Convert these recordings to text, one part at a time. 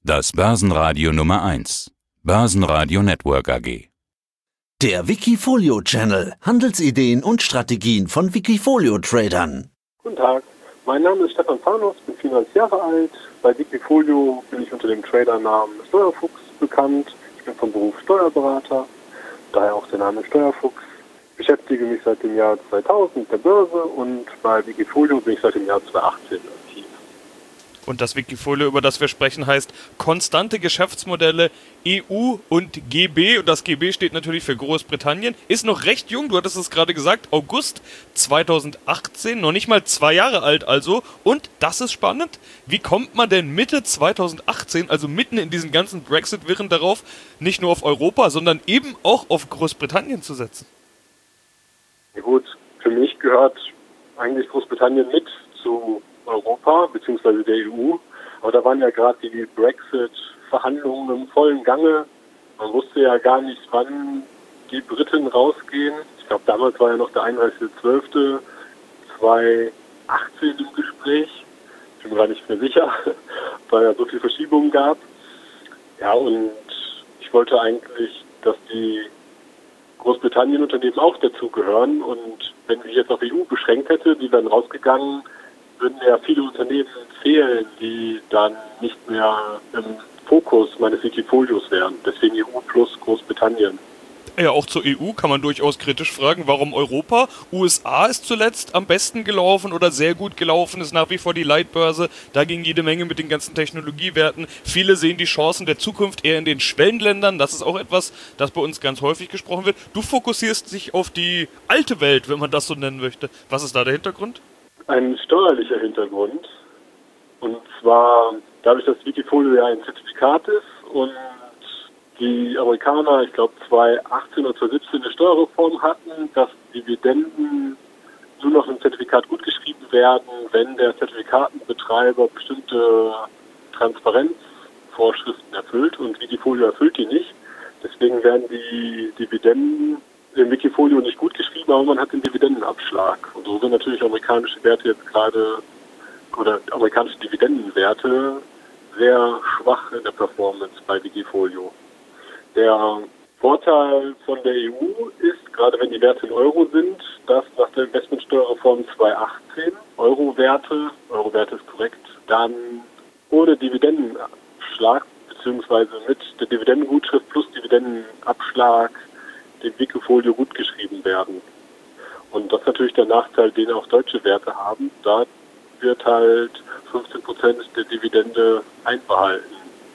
Das Börsenradio Nummer 1. Börsenradio Network AG. Der Wikifolio Channel. Handelsideen und Strategien von Wikifolio-Tradern. Guten Tag, mein Name ist Stefan Panos, bin 34 Jahre alt. Bei Wikifolio bin ich unter dem Tradernamen Steuerfuchs bekannt. Ich bin vom Beruf Steuerberater, daher auch der Name Steuerfuchs. Ich beschäftige mich seit dem Jahr 2000 mit der Börse und bei Wikifolio bin ich seit dem Jahr 2018 aktiv. Und das Wikifolio, über das wir sprechen, heißt Konstante Geschäftsmodelle EU und GB. Und das GB steht natürlich für Großbritannien. Ist noch recht jung, du hattest es gerade gesagt, August 2018, noch nicht mal 2 Jahre alt also. Und das ist spannend, wie kommt man denn Mitte 2018, also mitten in diesen ganzen Brexit-Wirren darauf, nicht nur auf Europa, sondern eben auch auf Großbritannien zu setzen? Ja gut, für mich gehört eigentlich Großbritannien mit zu Europa bzw. der EU, aber da waren ja gerade die Brexit-Verhandlungen im vollen Gange. Man wusste ja gar nicht, wann die Briten rausgehen. Ich glaube, damals war ja noch der 31.12.2018 im Gespräch. Ich bin mir gar nicht mehr sicher, weil ja so viele Verschiebungen gab. Ja, und ich wollte eigentlich, dass die Großbritannien-Unternehmen auch dazugehören, und wenn ich jetzt auf EU beschränkt hätte, die wären rausgegangen, würden ja viele Unternehmen fehlen, die dann nicht mehr im Fokus meines Wikifolios wären. Deswegen EU plus Großbritannien. Ja, auch zur EU kann man durchaus kritisch fragen, warum Europa? USA ist zuletzt am besten gelaufen oder sehr gut gelaufen, ist nach wie vor die Leitbörse. Da ging jede Menge mit den ganzen Technologiewerten. Viele sehen die Chancen der Zukunft eher in den Schwellenländern. Das ist auch etwas, das bei uns ganz häufig gesprochen wird. Du fokussierst dich auf die alte Welt, wenn man das so nennen möchte. Was ist da der Hintergrund? Ein steuerlicher Hintergrund. Und zwar dadurch, dass Wikifolio ja ein Zertifikat ist und die Amerikaner, ich glaube 2018 oder 2017 eine Steuerreform hatten, dass Dividenden nur noch im Zertifikat gutgeschrieben werden, wenn der Zertifikatenbetreiber bestimmte Transparenzvorschriften erfüllt, und Wikifolio erfüllt die nicht. Deswegen werden die Dividenden im Wikifolio nicht gut geschrieben, aber man hat den Dividendenabschlag. Und so sind natürlich amerikanische Werte jetzt gerade, oder amerikanische Dividendenwerte, sehr schwach in der Performance bei Wikifolio. Der Vorteil von der EU ist, gerade wenn die Werte in Euro sind, dass nach der Investmentsteuerreform 2018 Euro-Werte ist korrekt, dann ohne Dividendenabschlag beziehungsweise mit der Dividendengutschrift plus Dividendenabschlag dem Wikifolio gut geschrieben werden. Und das ist natürlich der Nachteil, den auch deutsche Werte haben. Da wird halt 15% der Dividende einbehalten.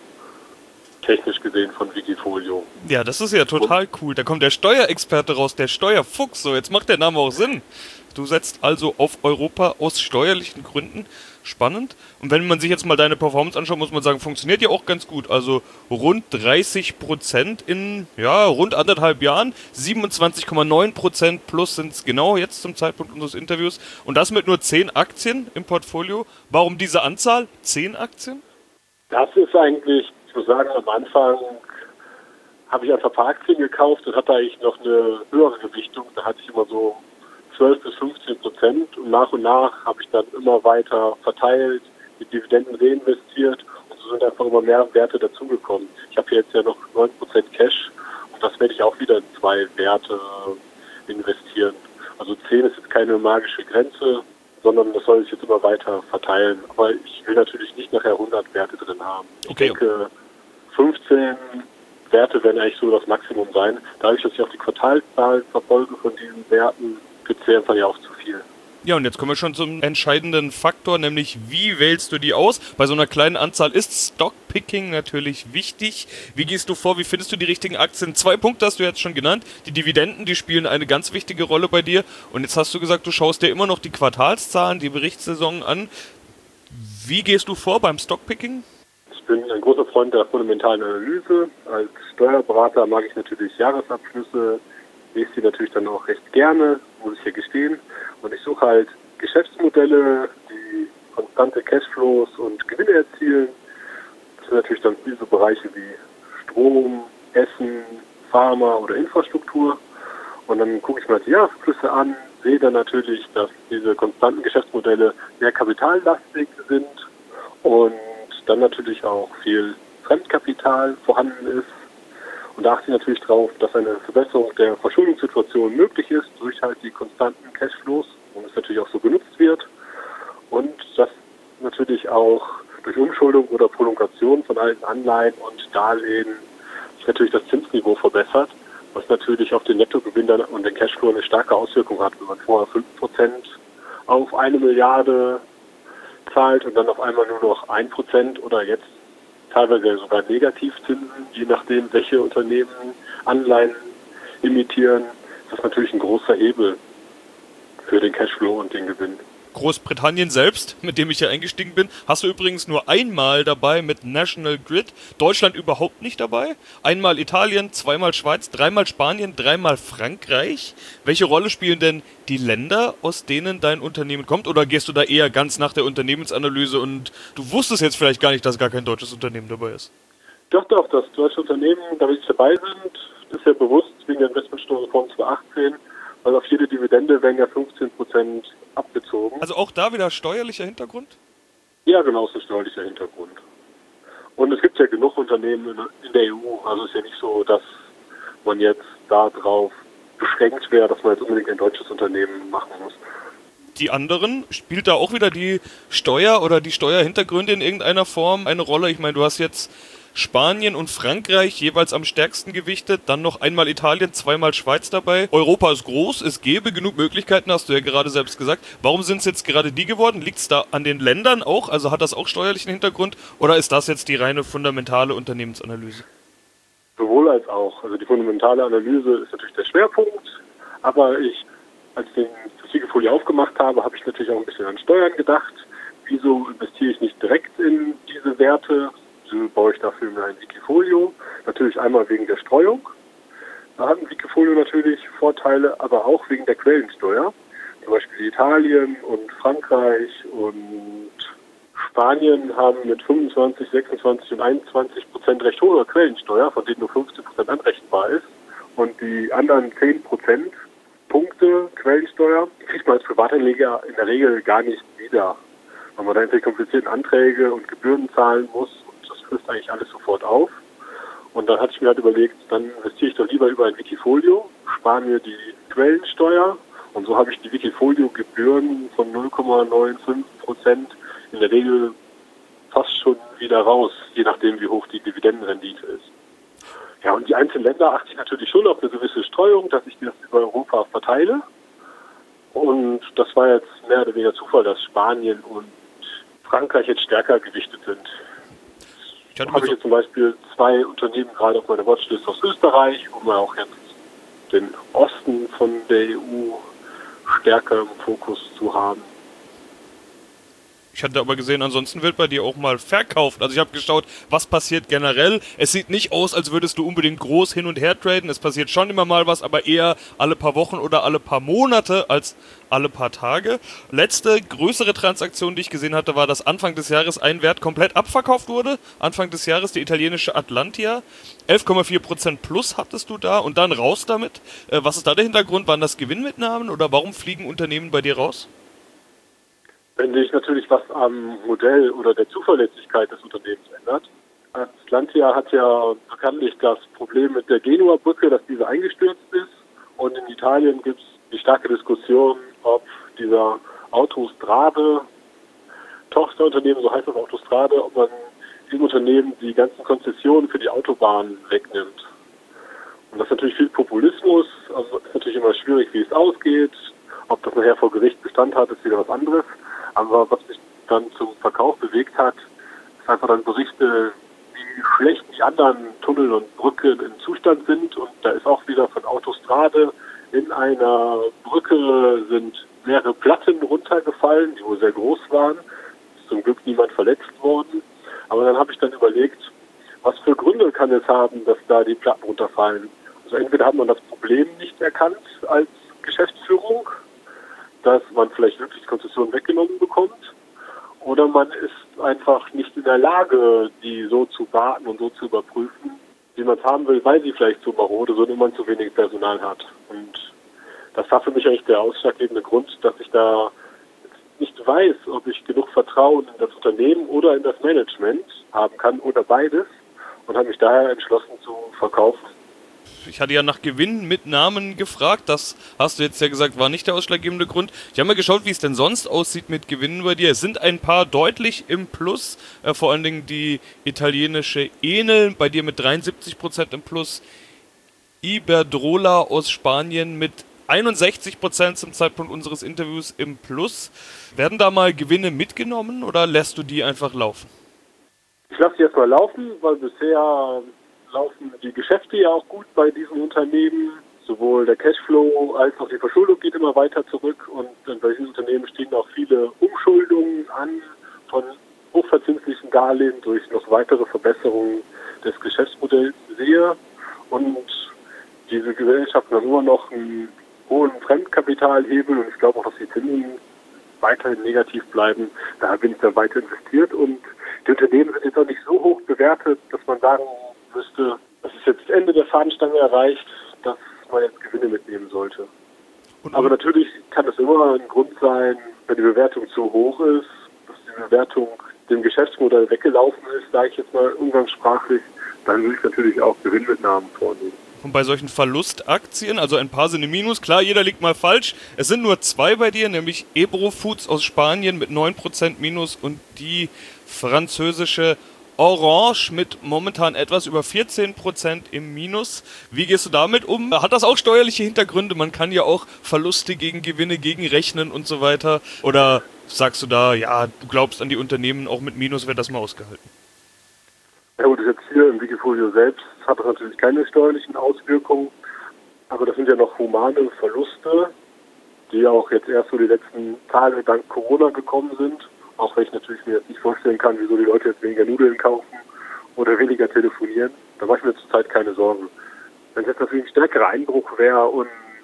Technisch gesehen von Wikifolio. Ja, das ist ja total cool. Da kommt der Steuerexperte raus, der Steuerfuchs. So, jetzt macht der Name auch Sinn. Du setzt also auf Europa aus steuerlichen Gründen. Spannend. Und wenn man sich jetzt mal deine Performance anschaut, muss man sagen, funktioniert ja auch ganz gut. Also rund 30% in rund 1,5 Jahren. 27,9% plus sind es genau jetzt zum Zeitpunkt unseres Interviews. Und das mit nur 10 Aktien im Portfolio. Warum diese Anzahl? 10 Aktien? Das ist eigentlich, ich muss sagen, am Anfang habe ich einfach ein paar Aktien gekauft und hatte eigentlich noch eine höhere Gewichtung. Da hatte ich immer so 12 bis 15%, und nach habe ich dann immer weiter verteilt, die Dividenden reinvestiert, und so sind einfach immer mehr Werte dazugekommen. Ich habe jetzt ja noch 9% Cash, und das werde ich auch wieder in 2 Werte investieren. Also 10 ist jetzt keine magische Grenze, sondern das soll sich jetzt immer weiter verteilen. Aber ich will natürlich nicht nachher 100 Werte drin haben. Ich denke, 15 Werte werden eigentlich so das Maximum sein. Dadurch, dass ich auch die Quartalszahlen verfolge von diesen Werten, gibt es einfach ja auch zu viel. Ja, und jetzt kommen wir schon zum entscheidenden Faktor, nämlich wie wählst du die aus? Bei so einer kleinen Anzahl ist Stockpicking natürlich wichtig. Wie gehst du vor? Wie findest du die richtigen Aktien? 2 Punkte hast du jetzt schon genannt. Die Dividenden, die spielen eine ganz wichtige Rolle bei dir. Und jetzt hast du gesagt, du schaust dir immer noch die Quartalszahlen, die Berichtssaison an. Wie gehst du vor beim Stockpicking? Ich bin ein großer Freund der fundamentalen Analyse. Als Steuerberater mag ich natürlich Jahresabschlüsse, lese die natürlich dann auch recht gerne, muss ich ja gestehen. Und ich suche halt Geschäftsmodelle, die konstante Cashflows und Gewinne erzielen. Das sind natürlich dann diese Bereiche wie Strom, Essen, Pharma oder Infrastruktur. Und dann gucke ich mir die Jahresabschlüsse an, sehe dann natürlich, dass diese konstanten Geschäftsmodelle sehr kapitallastig sind und dann natürlich auch viel Fremdkapital vorhanden ist. Und da achte ich natürlich darauf, dass eine Verbesserung der Verschuldungssituation möglich ist durch halt die konstanten Cashflows und es natürlich auch so genutzt wird. Und dass natürlich auch durch Umschuldung oder Prolongation von alten Anleihen und Darlehen sich natürlich das Zinsniveau verbessert, was natürlich auf den Nettogewinn und den Cashflow eine starke Auswirkung hat, wenn man vorher 5% auf 1 Milliarde zahlt und dann auf einmal nur noch 1% oder jetzt teilweise sogar Negativzinsen, je nachdem, welche Unternehmen Anleihen emittieren, ist das natürlich ein großer Hebel für den Cashflow und den Gewinn. Großbritannien selbst, mit dem ich ja eingestiegen bin, hast du übrigens nur einmal dabei mit National Grid. Deutschland überhaupt nicht dabei. Einmal Italien, zweimal Schweiz, dreimal Spanien, dreimal Frankreich. Welche Rolle spielen denn die Länder, aus denen dein Unternehmen kommt? Oder gehst du da eher ganz nach der Unternehmensanalyse und du wusstest jetzt vielleicht gar nicht, dass gar kein deutsches Unternehmen dabei ist? Doch, dass deutsche Unternehmen da nicht dabei sind, ist ja bewusst wegen der Investmentsteuerreform 2018, weil auf jede Dividende werden ja 15% abgezogen. Also auch da wieder steuerlicher Hintergrund? Ja, genau, so steuerlicher Hintergrund. Und es gibt ja genug Unternehmen in der EU, also es ist ja nicht so, dass man jetzt darauf beschränkt wäre, dass man jetzt unbedingt ein deutsches Unternehmen machen muss. Die anderen, spielt da auch wieder die Steuer oder die Steuerhintergründe in irgendeiner Form eine Rolle? Ich meine, du hast jetzt Spanien und Frankreich jeweils am stärksten gewichtet, dann noch einmal Italien, zweimal Schweiz dabei. Europa ist groß, es gäbe genug Möglichkeiten, hast du ja gerade selbst gesagt. Warum sind es jetzt gerade die geworden? Liegt es da an den Ländern auch? Also hat das auch steuerlichen Hintergrund? Oder ist das jetzt die reine fundamentale Unternehmensanalyse? Sowohl als auch. Also die fundamentale Analyse ist natürlich der Schwerpunkt, aber als ich das Wikifolio aufgemacht habe, habe ich natürlich auch ein bisschen an Steuern gedacht. Wieso investiere ich nicht direkt in diese Werte? So baue ich dafür mir ein Wikifolio. Natürlich einmal wegen der Streuung. Da hat ein Wikifolio natürlich Vorteile, aber auch wegen der Quellensteuer. Zum Beispiel Italien und Frankreich und Spanien haben mit 25, 26 und 21% recht hohe Quellensteuer, von denen nur 15% anrechenbar ist. Und die anderen 10% Punkte Quellensteuer kriegt man als Privatanleger in der Regel gar nicht wieder, weil man da entweder komplizierten Anträge und Gebühren zahlen muss. Das frisst eigentlich alles sofort auf. Und dann hatte ich mir halt überlegt, dann investiere ich doch lieber über ein Wikifolio, spare mir die Quellensteuer und so habe ich die Wikifolio-Gebühren von 0,95% in der Regel fast schon wieder raus, je nachdem wie hoch die Dividendenrendite ist. Ja, und die einzelnen Länder achte ich natürlich schon auf eine gewisse Streuung, dass ich das über Europa verteile. Und das war jetzt mehr oder weniger Zufall, dass Spanien und Frankreich jetzt stärker gewichtet sind. Da habe ich jetzt zum Beispiel 2 Unternehmen gerade auf meiner Watchlist aus Österreich, um mal auch jetzt den Osten von der EU stärker im Fokus zu haben. Ich hatte aber gesehen, ansonsten wird bei dir auch mal verkauft. Also ich habe geschaut, was passiert generell. Es sieht nicht aus, als würdest du unbedingt groß hin und her traden. Es passiert schon immer mal was, aber eher alle paar Wochen oder alle paar Monate als alle paar Tage. Letzte größere Transaktion, die ich gesehen hatte, war, dass Anfang des Jahres ein Wert komplett abverkauft wurde. Anfang des Jahres die italienische Atlantia. 11,4% plus hattest du da und dann raus damit. Was ist da der Hintergrund? Waren das Gewinnmitnahmen oder warum fliegen Unternehmen bei dir raus? Wenn sich natürlich was am Modell oder der Zuverlässigkeit des Unternehmens ändert. Atlantia hat ja bekanntlich das Problem mit der Genua-Brücke, dass diese eingestürzt ist. Und in Italien gibt es die starke Diskussion, ob dieser Autostrade, Tochterunternehmen, so heißt das Autostrade, ob man dem Unternehmen die ganzen Konzessionen für die Autobahnen wegnimmt. Und das ist natürlich viel Populismus, also ist natürlich immer schwierig, wie es ausgeht. Ob das nachher vor Gericht Bestand hat, ist wieder was anderes. Aber was mich dann zum Verkauf bewegt hat, ist einfach dann Berichte, wie schlecht die anderen Tunnel und Brücken im Zustand sind. Und da ist auch wieder von Autostrade in einer Brücke sind mehrere Platten runtergefallen, die wohl sehr groß waren. Ist zum Glück niemand verletzt worden. Aber dann habe ich dann überlegt, was für Gründe kann es haben, dass da die Platten runterfallen. Also entweder hat man das Problem nicht erkannt als Geschäftsführung, dass man vielleicht wirklich Konzessionen weggenommen bekommt, oder man ist einfach nicht in der Lage, die so zu warten und so zu überprüfen, wie man es haben will, weil sie vielleicht zu marode sind und man zu wenig Personal hat. Und das war für mich eigentlich der ausschlaggebende Grund, dass ich da nicht weiß, ob ich genug Vertrauen in das Unternehmen oder in das Management haben kann oder beides, und habe mich daher entschlossen zu verkaufen. Ich hatte ja nach Gewinnmitnahmen gefragt, das hast du jetzt ja gesagt, war nicht der ausschlaggebende Grund. Ich habe mal geschaut, wie es denn sonst aussieht mit Gewinnen bei dir. Es sind ein paar deutlich im Plus, vor allen Dingen die italienische Enel, bei dir mit 73% im Plus, Iberdrola aus Spanien mit 61% zum Zeitpunkt unseres Interviews im Plus. Werden da mal Gewinne mitgenommen oder lässt du die einfach laufen? Ich lasse die erstmal laufen, weil bisher laufen die Geschäfte ja auch gut bei diesen Unternehmen. Sowohl der Cashflow als auch die Verschuldung geht immer weiter zurück und bei diesen Unternehmen stehen auch viele Umschuldungen an von hochverzinslichen Darlehen durch noch weitere Verbesserungen des Geschäftsmodells sehe. Und diese Gesellschaften haben immer noch einen hohen Fremdkapitalhebel und ich glaube auch, dass die Zinsen weiterhin negativ bleiben. Daher bin ich da weiter investiert und die Unternehmen sind jetzt auch nicht so hoch bewertet, dass man sagen müsste, das ist jetzt das Ende der Fahnenstange erreicht, dass man jetzt Gewinne mitnehmen sollte. Aber natürlich kann es immer ein Grund sein, wenn die Bewertung zu hoch ist, dass die Bewertung dem Geschäftsmodell weggelaufen ist, sage ich jetzt mal umgangssprachlich, dann würde ich natürlich auch Gewinnmitnahmen vornehmen. Und bei solchen Verlustaktien, also ein paar sind im Minus, klar, jeder liegt mal falsch. Es sind nur 2 bei dir, nämlich Ebro Foods aus Spanien mit 9% Minus und die französische Orange mit momentan etwas über 14% im Minus. Wie gehst du damit um? Hat das auch steuerliche Hintergründe? Man kann ja auch Verluste gegen Gewinne gegenrechnen und so weiter. Oder sagst du da, ja, du glaubst an die Unternehmen, auch mit Minus wird das mal ausgehalten? Ja gut, jetzt hier im Wikifolio selbst hat das natürlich keine steuerlichen Auswirkungen, aber das sind ja noch humane Verluste, die auch jetzt erst so die letzten Tage dank Corona gekommen sind, auch wenn ich natürlich mir jetzt nicht vorstellen kann, wieso die Leute jetzt weniger Nudeln kaufen oder weniger telefonieren. Da mache ich mir zurzeit keine Sorgen. Wenn es jetzt natürlich ein stärkerer Einbruch wäre und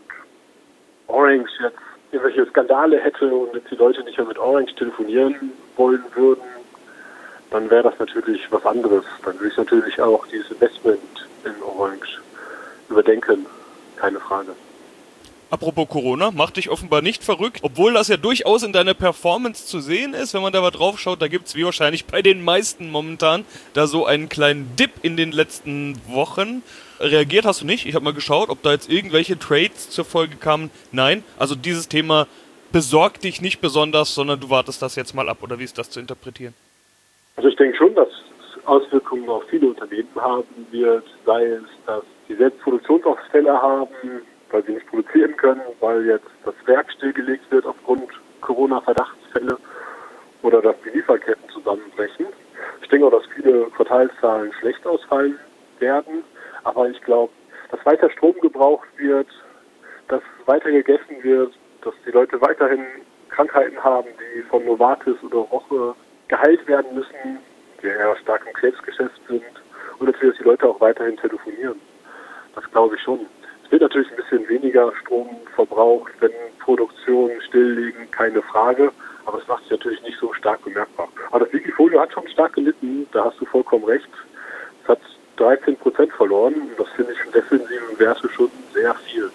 Orange jetzt irgendwelche Skandale hätte und jetzt die Leute nicht mehr mit Orange telefonieren wollen würden, dann wäre das natürlich was anderes. Dann würde ich natürlich auch dieses Investment in Orange überdenken. Keine Frage. Apropos Corona, macht dich offenbar nicht verrückt, obwohl das ja durchaus in deiner Performance zu sehen ist, wenn man da mal drauf schaut, da gibt es wie wahrscheinlich bei den meisten momentan da so einen kleinen Dip in den letzten Wochen. Reagiert hast du nicht? Ich habe mal geschaut, ob da jetzt irgendwelche Trades zur Folge kamen. Nein, also dieses Thema besorgt dich nicht besonders, sondern du wartest das jetzt mal ab, oder wie ist das zu interpretieren? Also ich denke schon, dass es Auswirkungen auf viele Unternehmen haben wird, sei es, dass sie selbst Produktionsausfälle haben, weil sie nicht produzieren können, weil jetzt das Werk stillgelegt wird aufgrund Corona-Verdachtsfälle oder dass die Lieferketten zusammenbrechen. Ich denke auch, dass viele Quartalszahlen schlecht ausfallen werden, aber ich glaube, dass weiter Strom gebraucht wird, dass weiter gegessen wird, dass die Leute weiterhin Krankheiten haben, die von Novartis oder Roche geheilt werden müssen, die eher stark im Krebsgeschäft sind und natürlich, dass die Leute auch weiterhin telefonieren. Das glaube ich schon. Es wird natürlich ein bisschen weniger Strom verbraucht, wenn Produktionen stilllegen, keine Frage, aber es macht sich natürlich nicht so stark bemerkbar. Aber das Wikifolio hat schon stark gelitten, da hast du vollkommen recht. Es hat 13% verloren und das finde ich für defensive Werte schon sehr viel.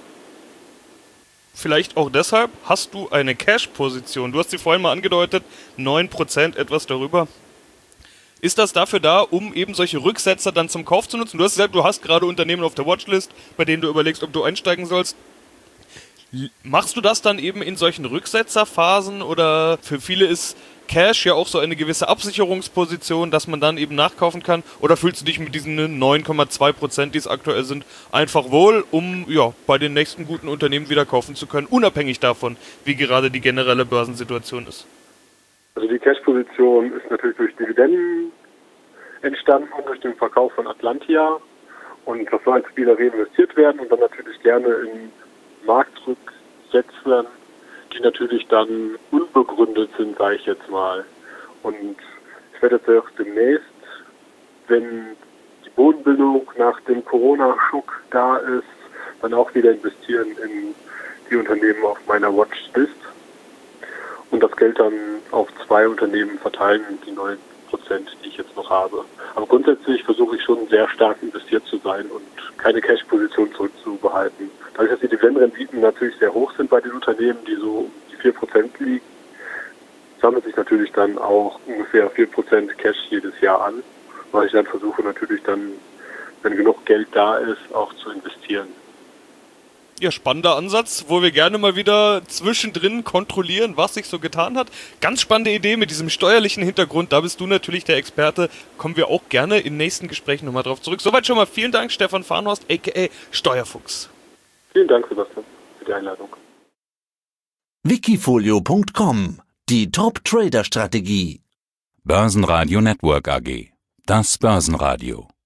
Vielleicht auch deshalb hast du eine Cash-Position. Du hast sie vorhin mal angedeutet, 9%, etwas darüber. Ist das dafür da, um eben solche Rücksetzer dann zum Kauf zu nutzen? Du hast gesagt, du hast gerade Unternehmen auf der Watchlist, bei denen du überlegst, ob du einsteigen sollst. Machst du das dann eben in solchen Rücksetzerphasen oder für viele ist Cash ja auch so eine gewisse Absicherungsposition, dass man dann eben nachkaufen kann? Oder fühlst du dich mit diesen 9,2%, die es aktuell sind, einfach wohl, um ja bei den nächsten guten Unternehmen wieder kaufen zu können, unabhängig davon, wie gerade die generelle Börsensituation ist? Also die Cash-Position ist natürlich durch Dividenden entstanden und durch den Verkauf von Atlantia. Und das soll jetzt wieder reinvestiert werden und dann natürlich gerne in Marktrücksetzern, die natürlich dann unbegründet sind, sage ich jetzt mal. Und ich werde jetzt auch demnächst, wenn die Bodenbildung nach dem Corona-Schock da ist, dann auch wieder investieren in die Unternehmen auf meiner Watchlist und das Geld dann auf 2 Unternehmen verteilen, die 9%, die ich jetzt noch habe. Aber grundsätzlich versuche ich schon sehr stark investiert zu sein und keine Cash-Position zurückzubehalten. Dadurch, dass die Dividendenrenditen natürlich sehr hoch sind bei den Unternehmen, die so um die 4% liegen, sammelt sich natürlich dann auch ungefähr 4% Cash jedes Jahr an. weil ich dann versuche natürlich dann, wenn genug Geld da ist, auch zu investieren. Ja, spannender Ansatz, wo wir gerne mal wieder zwischendrin kontrollieren, was sich so getan hat. Ganz spannende Idee mit diesem steuerlichen Hintergrund, da bist du natürlich der Experte. Kommen wir auch gerne in nächsten Gesprächen nochmal drauf zurück. Soweit schon mal vielen Dank, Stefan Farnhorst, a.k.a. Steuerfuchs. Vielen Dank, Sebastian, für die Einladung. Wikifolio.com, die Top-Trader-Strategie. Börsenradio Network AG. Das Börsenradio.